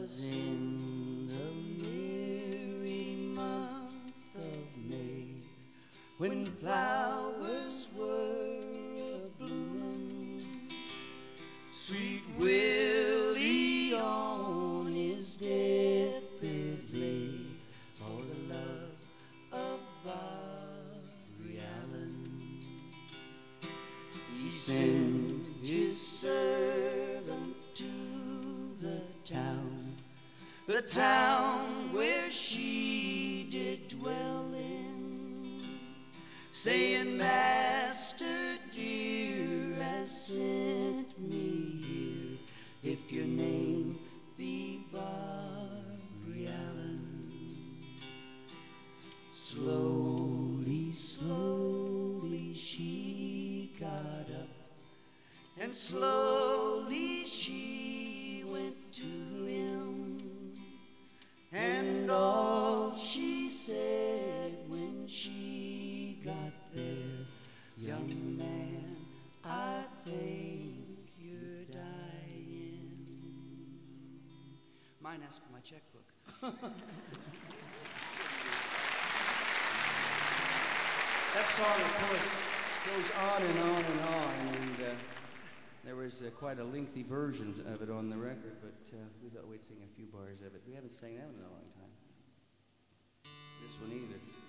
'twas in the merry month of May, when flowers were a-bloomin', sweet Willie on his deathbed lay for the love of Barbary Allen. He sent his servant to the town where she did dwell in, saying, Master dear has sent me here, if your name be Barbary Allen. Slowly, slowly she got up, and slowly she went to him, and all she said when she got there, young man, I think you're dying. Mind asking my checkbook. That song, of course, goes on and on and on, and there was quite a lengthy version of it on the record, but we thought we'd sing a few bars of it. We haven't sang that one in a long time. This one either.